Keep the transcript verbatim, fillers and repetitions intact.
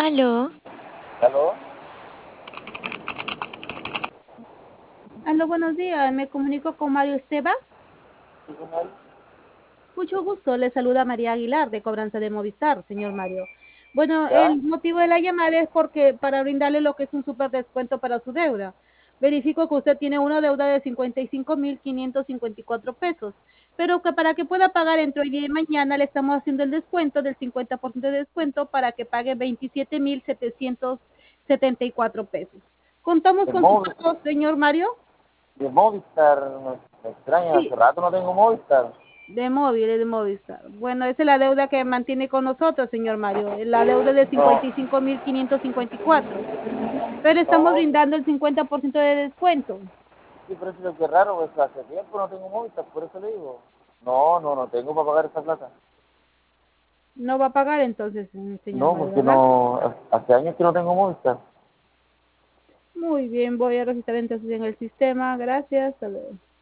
Aló, ¿Aló? Aló, buenos días. Me comunico con Mario Esteba. ¿Sí con él? Mucho gusto. Le saluda María Aguilar de Cobranza de Movistar, señor Mario. Bueno, ¿Ya? el motivo de la llamada es porque para brindarle lo que es un súper descuento para su deuda. Verifico que usted tiene una deuda de cincuenta y cinco mil quinientos cincuenta y cuatro pesos, pero que para que pueda pagar entre hoy día y mañana le estamos haciendo el descuento del cincuenta por ciento de descuento para que pague veintisiete mil setecientos setenta y cuatro pesos. ¿Contamos De, con sus Movi- datos, señor Mario? de Movistar, me, me extraña, Sí, hace rato no tengo Movistar. de móvil, de Movistar. Bueno, esa es la deuda que mantiene con nosotros, señor Mario. La deuda de No, cincuenta y cinco mil quinientos cincuenta y cuatro. Pero estamos no, brindando el cincuenta por ciento de descuento. sí, pero eso es que raro, pues hace tiempo no tengo Movistar, por eso le digo. No, no, no tengo para pagar esa plata. No va a pagar entonces, mm, señor No, Mario, porque ¿verdad? no, hace años que no tengo Movistar. Muy bien, voy a registrar entonces en el sistema. Gracias. Hasta luego.